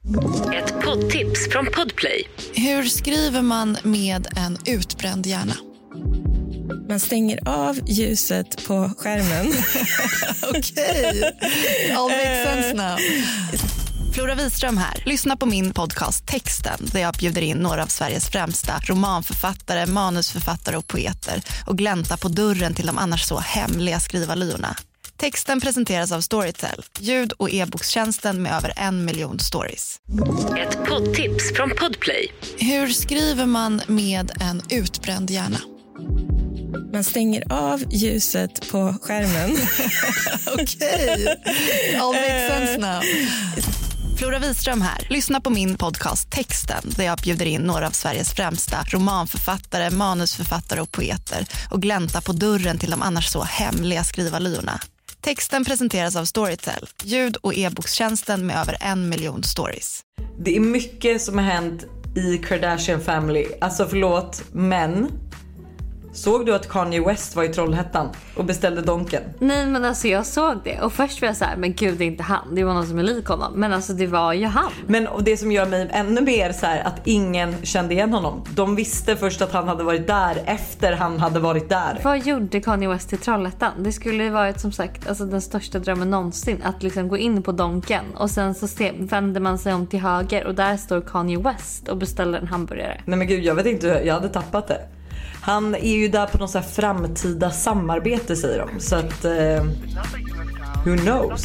Ett poddtips från Podplay. Hur skriver man med en utbränd hjärna? Man stänger av ljuset på skärmen. Okej, all makes sense now. Flora Wiström här. Lyssna på min podcast Texten där jag bjuder in några av Sveriges främsta romanförfattare, manusförfattare och poeter och glänta på dörren till de annars så hemliga skrivarlyorna. Texten presenteras av Storytel, ljud- och e-bokstjänsten med över 1 miljon stories. Ett poddtips från Podplay. Hur skriver man med en utbränd hjärna? Man stänger av ljuset på skärmen. Okej, all makes sense now. Flora Wiström här. Lyssna på min podcast Texten där jag bjuder in några av Sveriges främsta romanförfattare, manusförfattare och poeter och glänta på dörren till de annars så hemliga skrivarlyorna. Texten presenteras av Storytel, ljud- och e-bokstjänsten med över 1 miljon stories. Det är mycket som har hänt i Kardashian Family. Alltså förlåt, men såg du att Kanye West var i Trollhättan och beställde donken? Nej, men alltså jag såg det. Och först var jag så här, men gud, det är inte han. Det var någon som är lik honom. Men alltså det var ju han. Men och det som gör mig ännu mer så här, att ingen kände igen honom. De visste först att han hade varit där efter han hade varit där. Vad gjorde Kanye West i Trollhättan? Det skulle ju varit som sagt alltså den största drömmen någonsin. Att liksom gå in på donken och sen så vänder man sig om till höger och där står Kanye West och beställer en hamburgare. Nej men gud, jag vet inte, jag hade tappat det. Han är ju där på någon så här framtida samarbete säger de. Så att, who knows?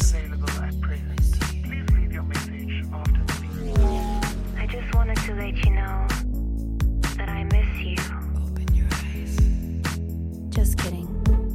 I just wanted to let you know that I miss you. Open your eyes. Just kidding.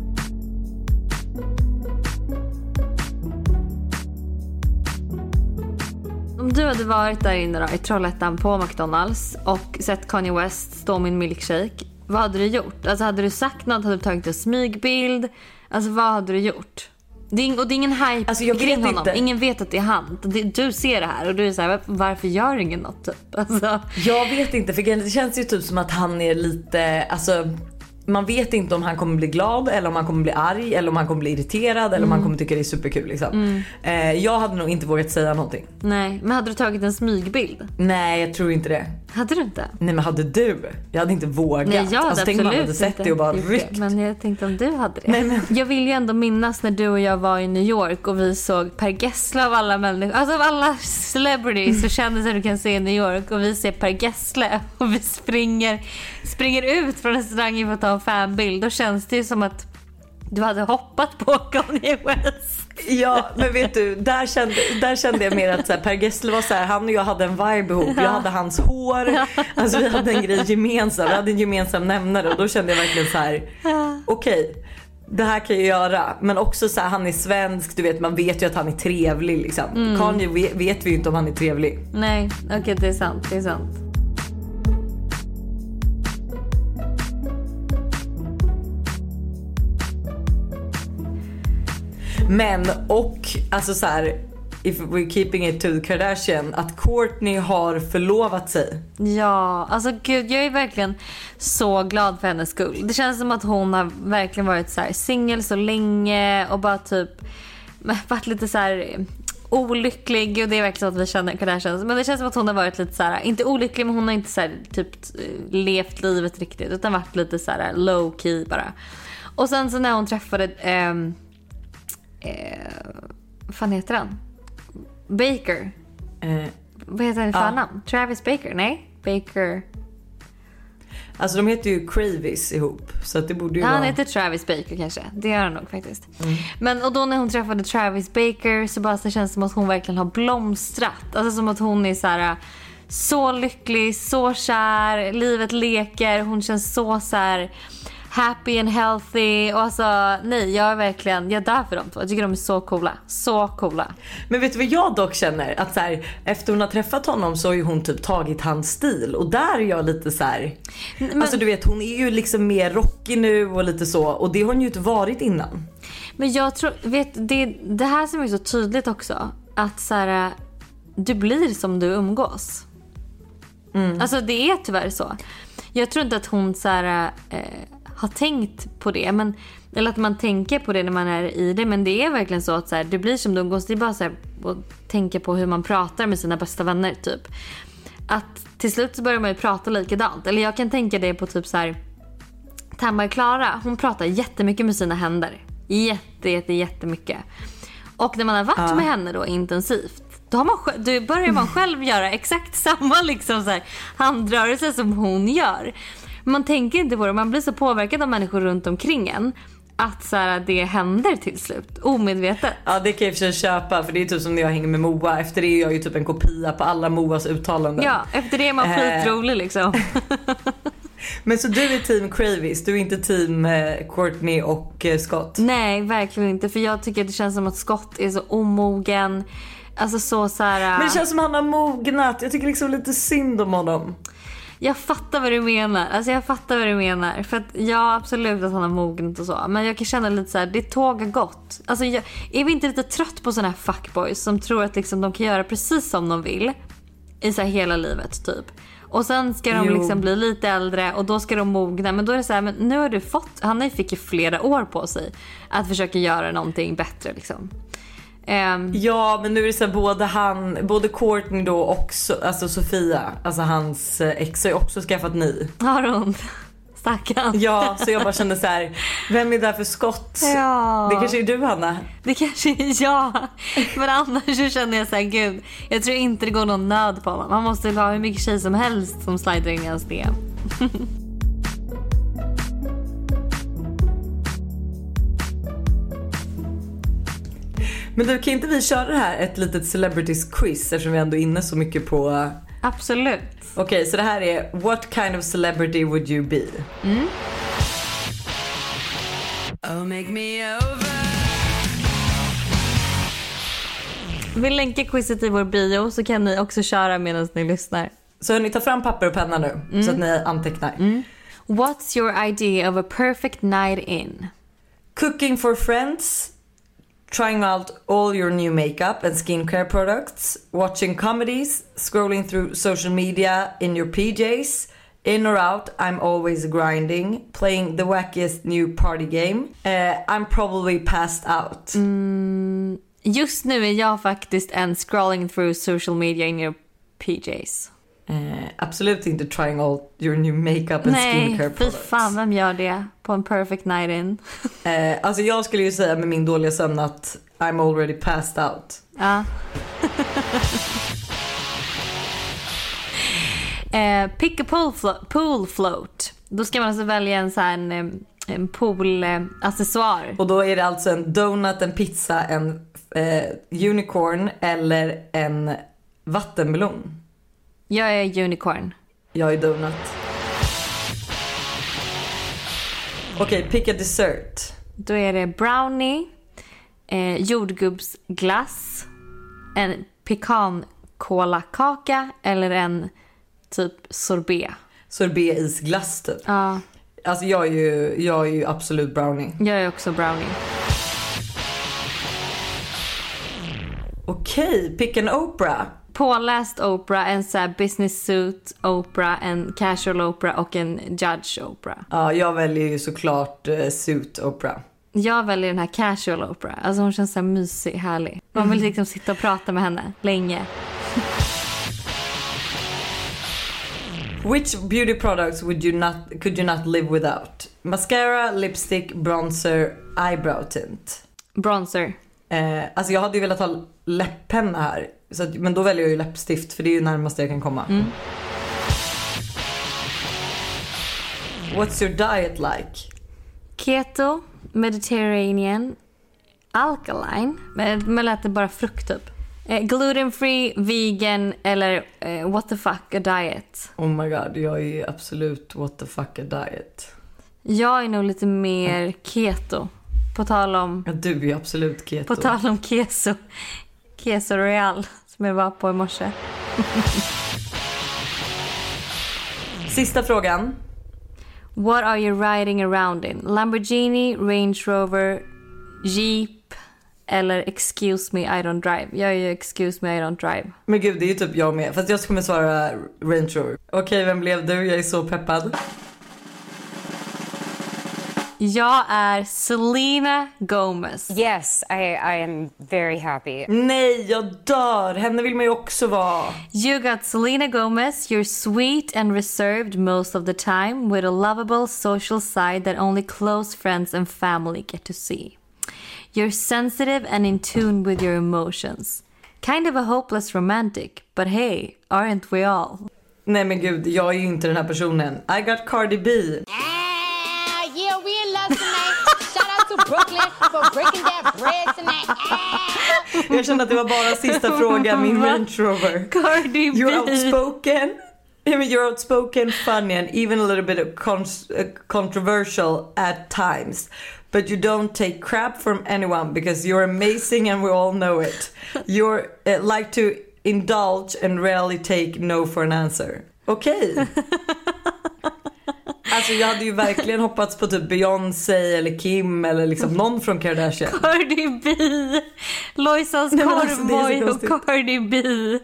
Om du hade varit där inne då, i Trollhättan på McDonalds och sett Kanye West stå med en milkshake, vad hade du gjort? Alltså hade du sagt något? Hade du tagit en smygbild? Alltså vad hade du gjort? Det är ingen hype alltså, jag kring vet honom. inte. Ingen vet att det är han. Du ser det här och du är så här, varför gör ingen något typ? Alltså. Jag vet inte, för det känns ju typ som att han är lite, alltså man vet inte om han kommer bli glad eller om han kommer bli arg eller om han kommer bli irriterad eller om han kommer tycka det är superkul liksom. Jag hade nog inte vågat säga någonting. Nej, men hade du tagit en smygbild? Nej, jag tror inte det. Hade du inte? Nej, men hade du? Jag hade inte vågat. Nej, jag hade tänk om man hade absolut sett det och bara ryckt. Men jag tänkte om du hade det. Nej, men. Jag vill ju ändå minnas när du och jag var i New York och vi såg Per Gessle av alla människor. Alltså av alla celebrities så kändes det du kan se i New York. Och vi ser Per Gessle och vi springer ut från restaurangen för att ta en fanbild. Då känns det ju som att du hade hoppat på Kanye West. Ja, men vet du, där kände jag mer att så här, Per Gessle var så här, han och jag hade en vibe ihop. Jag hade hans hår. Alltså vi hade en grej gemensam. Vi hade en gemensam nämnare och då kände jag verkligen så här, okej, det här kan jag göra. Men också så här, han är svensk, du vet, man vet ju att han är trevlig liksom. Kanye vet vi ju inte om han är trevlig. Nej, okej, det är sant. Men och alltså så här, if we're keeping it to the Kardashian, att Kourtney har förlovat sig. Ja, alltså gud, jag är verkligen så glad för hennes skull. Det känns som att hon har verkligen varit så här singel så länge och bara typ varit lite så här olycklig, och det är verkligen så att vi känner Kardashians. Men det känns som att hon har varit lite så här, inte olycklig, men hon har inte så här typ levt livet riktigt, utan varit lite så här low key bara. Och sen så när hon träffade vad fan heter han? Baker. Vad heter han i förnamn? Travis Baker? Nej, Baker. Alltså de heter ju Kravis ihop, så att det borde ju Han vara... heter Travis Baker kanske. Det gör han nog faktiskt. Men och då när hon träffade Travis Baker så bara så känns det som att hon verkligen har blomstrat. Alltså som att hon är så här så lycklig, så kär, livet leker, hon känns så här happy and healthy. Och alltså, nej, jag är där för dem två. Jag tycker de är så coola. Så coola. Men vet du vad jag dock känner? Att så här, efter hon har träffat honom så har ju hon typ tagit hans stil. Och där är jag lite så här... Men... Alltså du vet, hon är ju liksom mer rockig nu och lite så. Och det har hon ju inte varit innan. Men jag tror, vet, det här som är så tydligt också. Att så här, du blir som du umgås. Alltså det är tyvärr så. Jag tror inte att hon så här, har tänkt på det. Men, eller att man tänker på det när man är i det. Men det är verkligen så att så här, det blir som umgås. Det är bara så här, att tänka på hur man pratar med sina bästa vänner typ. Att till slut så börjar man ju prata likadant. Eller jag kan tänka det på typ så här, Tamara Klara, hon pratar jättemycket med sina händer. Jättemycket. Och när man har varit med henne då intensivt, då börjar man själv göra exakt samma liksom så här, handrörelse som hon gör. Man tänker inte på det, man blir så påverkad av människor runt omkring en att så här, det händer till slut, omedvetet. Ja, det kan jag i och för sig köpa, för det är typ som när jag hänger med Moa. Efter det är jag ju typ en kopia på alla Moas uttalanden. Ja, efter det är man skitrolig liksom. Men så du är team Kravis, du är inte team Courtney och Scott? Nej, verkligen inte, för jag tycker det känns som att Scott är så omogen. Alltså så här. Men det känns som att han har mognat. Jag tycker liksom lite synd om honom. Jag fattar vad du menar. För att ja, absolut att han har mognat och så. Men jag kan känna lite så här, det tågar gott. Alltså är vi inte lite trött på såna här fuckboys som tror att liksom de kan göra precis som de vill i så här hela livet typ. Och sen ska de liksom bli lite äldre och då ska de mogna. Men då är det så här, men nu har du fått, han fick ju flera år på sig att försöka göra någonting bättre liksom. Ja, men nu är det så här, både Courtney då och alltså Sofia, alltså hans ex, har ju också skaffat ny. Har hon? Stackarn. Ja, så jag bara kände så här, vem är där för Scott? Ja. Det kanske är du, Hanna. Det kanske är jag. Men annars så känner jag så här, gud, jag tror inte det går någon nöd på honom. Man måste ha hur mycket tjej som helst som slider in i hans DM. Men du, kan inte vi köra det här ett litet celebrities quiz eftersom vi ändå är inne så mycket på... Absolut. Okej, så det här är what kind of celebrity would you be? Oh, make me over. Vi länkar quizet i vår bio så kan ni också köra medan ni lyssnar. Så ni tar fram papper och penna nu så att ni antecknar. What's your idea of a perfect night in? Cooking for friends, trying out all your new makeup and skincare products, watching comedies, scrolling through social media in your PJs, in or out, I'm always grinding, playing the wackiest new party game. I'm probably passed out. Just nu är jag faktiskt en scrolling through social media in your PJs. Absolut inte trying all your new makeup and skincare products. Nej, fy fan, vem gör det på en perfect night in? Alltså jag skulle ju säga med min dåliga sömn att I'm already passed out. Ja. Pick a pool float. Då ska man alltså välja en så här en poolaccessoar. Och då är det alltså en donut, en pizza, en unicorn eller en vattenmelon. Jag är unicorn. Jag är donut. Okej, pick a dessert. Då är det brownie, jordgubbsglass, en pekankolakaka eller en typ sorbet. Sorbet-isglass typ. Ja. Alltså jag är ju absolut brownie. Jag är också brownie. Okej, pick an Oprah. Påläst Oprah, en så här business suit Oprah, en casual Oprah och en judge Oprah. Ja, jag väljer ju såklart suit Oprah. Jag väljer den här casual Oprah. Alltså hon känns så här mysig, härlig. Man vill liksom sitta och prata med henne länge. Which beauty products could you not live without? Mascara, lipstick, bronzer, eyebrow tint. Bronzer. Alltså jag hade ju velat ha läpppenna här. Så att, men då väljer jag ju läppstift för det är ju närmast jag kan komma. What's your diet like? Keto, Mediterranean, alkaline. Men lät det bara frukt typ. Gluten free, vegan eller what the fuck a diet. Oh my god, jag är absolut what the fuck a diet. Jag är nog lite mer keto. På tal om... Ja, du är ju absolut keto. På tal om keso. Keso Royal som jag var på i morse. Sista frågan. What are you riding around in? Lamborghini, Range Rover, Jeep eller excuse me I don't drive. Jag är ju excuse me I don't drive. Men gud, det är ju typ jag med. Fast jag kommer svara Range Rover. Okej, vem blev du? Jag är så peppad. Jag är Selena Gomez. Yes, I am very happy. Nej, jag dör. Henne vill man ju också vara. You got Selena Gomez. You're sweet and reserved most of the time with a lovable social side that only close friends and family get to see. You're sensitive and in tune with your emotions. Kind of a hopeless romantic, but hey, aren't we all? Nej men gud, jag är ju inte den här personen. I got Cardi B. Yeah, we in love tonight. Shout out to Brooklyn for breaking that bread tonight. Jag kände att det var bara sista frågan, min Range Rover. Cardi B. You're outspoken. You're outspoken, funny and even a little bit of controversial at times. But you don't take crap from anyone because you're amazing and we all know it. You're like to indulge and rarely take no for an answer. Okej. Alltså jag hade ju verkligen hoppats på typ Beyoncé eller Kim eller liksom någon från Kardashian. Cardi B. Lojsans korvmoj och Cardi B.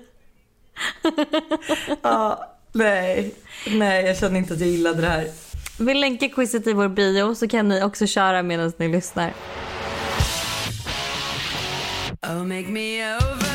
Nej, jag känner inte att jag gillade det här. Vi länkar quizet i vår bio så kan ni också köra medan ni lyssnar. Oh, make me over.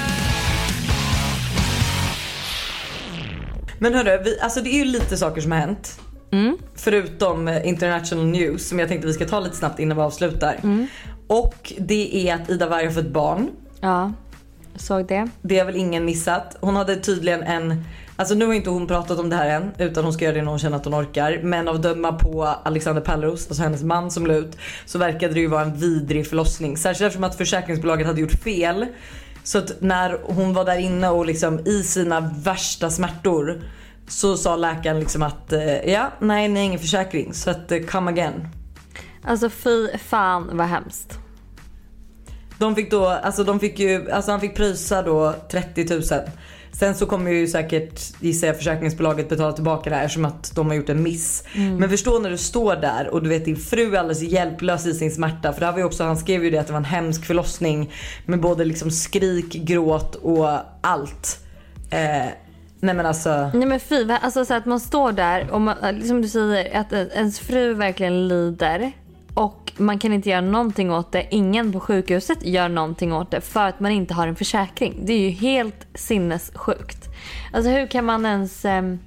Men hörru, alltså det är ju lite saker som har hänt. Förutom international news som jag tänkte vi ska ta lite snabbt innan vi avslutar. Och det är att Ida Warg har fått barn. Ja, jag såg det. Det har väl ingen missat. Hon hade tydligen alltså nu har inte hon pratat om det här än, utan hon ska göra det när hon känner att hon orkar. Men av döma på Alexander Pärleros, alltså hennes man som la ut, så verkade det ju vara en vidrig förlossning. Särskilt eftersom att försäkringsbolaget hade gjort fel. Så att när hon var där inne och liksom i sina värsta smärtor så sa läkaren liksom att nej, ni är ingen försäkring. Så att come again. Alltså fy fan vad hemskt. De fick då, han fick pröjsa då 30 000. Sen så kommer ju säkert gissa försäkringsbolaget betala tillbaka det här eftersom att de har gjort en miss. Men förstå när du står där och du vet din fru är alldeles hjälplös i sin smärta. För det här var ju också, han skrev ju det att det var en hemsk förlossning med både liksom skrik, gråt och allt. Nej men fy, alltså så att man står där och man, liksom du säger att ens fru verkligen lider och man kan inte göra någonting åt det. Ingen på sjukhuset gör någonting åt det för att man inte har en försäkring. Det är ju helt sinnessjukt. Alltså hur kan man ens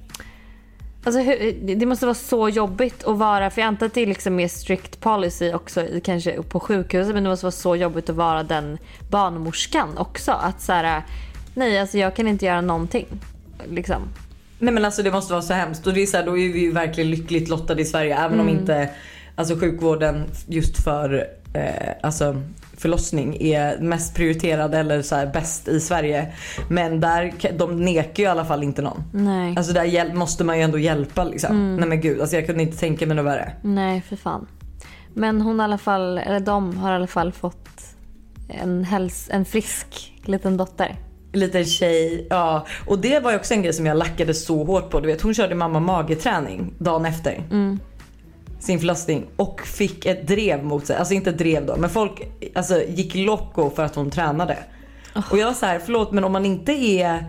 det måste vara så jobbigt att vara, för jag antar att det är liksom mer strict policy också kanske på sjukhuset, men det måste vara så jobbigt att vara den barnmorskan också, att så här, nej alltså jag kan inte göra någonting liksom. Nej men alltså det måste vara så hemskt och det är så här, då är vi ju verkligen lyckligt lottade i Sverige även om inte alltså sjukvården just för alltså förlossning är mest prioriterad eller så här bäst i Sverige, men där de nekar ju i alla fall inte någon. Nej. Alltså där måste man ju ändå hjälpa liksom. Nej men gud, alltså jag kunde inte tänka mig något värre. Nej för fan. Men hon i alla fall, eller de har i alla fall fått en frisk liten dotter. Liten tjej, ja. Och det var ju också en grej som jag lackade så hårt på. Du vet, hon körde mamma mageträning dagen efter sin förlossning och fick ett drev mot sig. Alltså inte ett drev då, men folk alltså, gick loco för att hon tränade. Och jag var så här, förlåt, men om man inte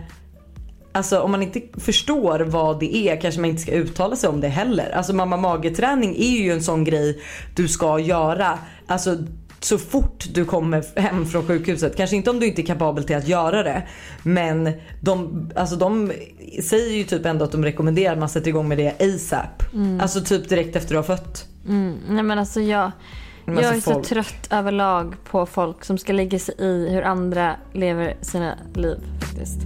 förstår vad det är, kanske man inte ska uttala sig om det heller. Alltså mamma mageträning är ju en sån grej du ska göra. Alltså så fort du kommer hem från sjukhuset. Kanske inte om du inte är kapabel till att göra det. Men de säger ju typ ändå att de rekommenderar att man sätter igång med det ASAP. Alltså typ direkt efter du har fött. Nej men alltså jag är så trött överlag på folk som ska lägga sig i hur andra lever sina liv faktiskt.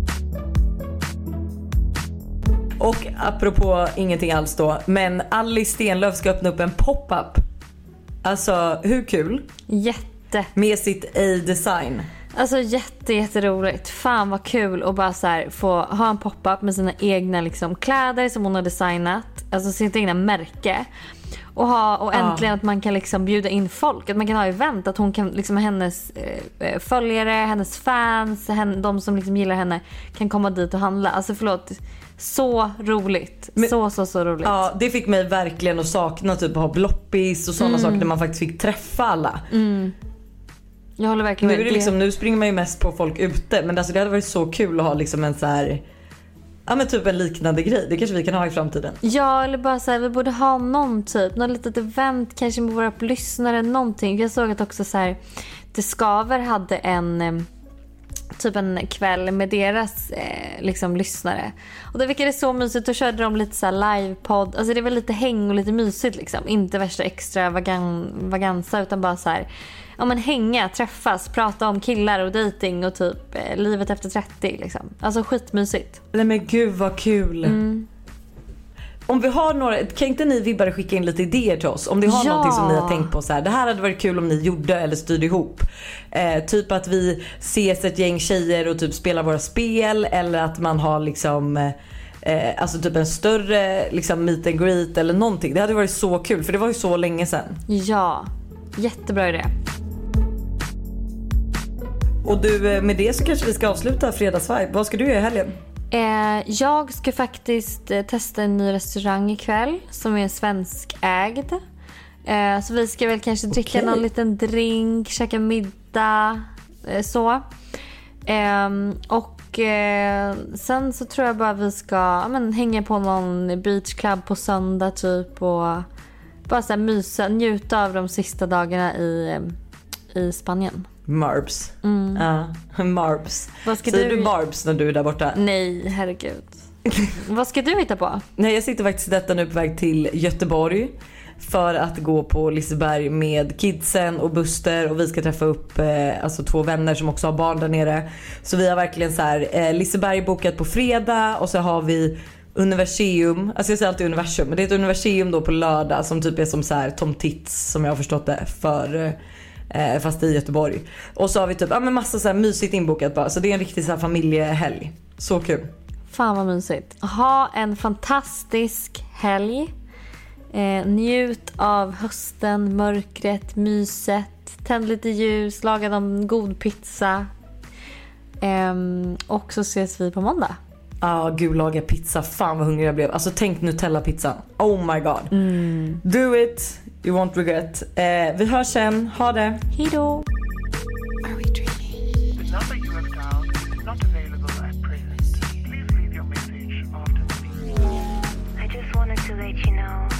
Och apropå ingenting alls då, men Alice Stenlöf ska öppna upp en pop-up. Alltså hur kul? Jätte. Med sitt A-design. Alltså jätteroligt. Fan vad kul att bara så här få ha en pop-up med sina egna liksom kläder som hon har designat, alltså sitt egna märke. Och äntligen att man kan liksom bjuda in folk, att man kan ha event, att hon kan liksom hennes följare, hennes fans, de som liksom gillar henne kan komma dit och handla. Alltså förlåt, så roligt. Men, så roligt. Ja, det fick mig verkligen att sakna typ att ha bloppis och sådana saker där man faktiskt fick träffa alla. Jag håller verkligen med. Nu springer man ju mest på folk ute, men alltså det hade varit så kul att ha liksom en så här Ja, men typ en liknande grej. Det kanske vi kan ha i framtiden. Ja, eller bara så här, vi borde ha någon typ, något litet event kanske med våra lyssnare, någonting. Jag såg att också så här, Det Skaver hade en typ en kväll med deras liksom lyssnare. Och det verkade så mysigt. Då körde de lite så här livepodd. Alltså det var lite häng och lite mysigt liksom. Inte värsta extravaganza utan bara så här, ja men hänga, träffas, prata om killar och dating och typ livet efter 30 liksom. Alltså skitmysigt. Nej men gud vad kul. Om vi har några, kan inte ni vibbare skicka in lite idéer till oss? Om det har någonting som ni har tänkt på så här, det här hade varit kul om ni gjorde eller styrde ihop. Typ att vi ses ett gäng tjejer och typ spelar våra spel. Eller att man har liksom alltså typ en större liksom meet and greet eller någonting. Det hade varit så kul för det var ju så länge sedan. Ja, jättebra idé. Och du, med det så kanske vi ska avsluta fredagsvibe. Vad ska du göra i helgen? Jag ska faktiskt testa en ny restaurang ikväll som är svenskägd. Så vi ska väl kanske dricka någon liten drink, käka middag, så. Och sen så tror jag bara vi ska hänga på någon beachclub på söndag typ och bara så här mysa, njuta av de sista dagarna i Spanien. Marbs. Marbs. Säger du Marbs när du är där borta? Nej, herregud. Vad ska du hitta på? Nej, jag sitter faktiskt detta nu på väg till Göteborg för att gå på Liseberg med kidsen och Buster, och vi ska träffa upp alltså 2 vänner som också har barn där nere. Så vi har verkligen så här Liseberg bokat på fredag och så har vi Universium, alltså jag säger alltid universum, men det är ett universium då på lördag som typ är som så här Tom Tits som jag har förstått det för fast i Göteborg. Och så har vi typ massa så här mysigt inbokat bara. Så det är en riktig så här familjehelg. Så kul. Fan vad mysigt. Ha en fantastisk helg. Njut av hösten, mörkret, myset. Tänd lite ljus, laga någon god pizza. Och så ses vi på måndag. Gud, laga pizza. Fan vad hungrig jag blev. Alltså tänk Nutella-pizza. Oh my god. Do it. You won't regret. Vi hörs sen. Ha det. Hej då. The number you have dialed is not available at present. Please leave your message after the beep. I just wanted to let you know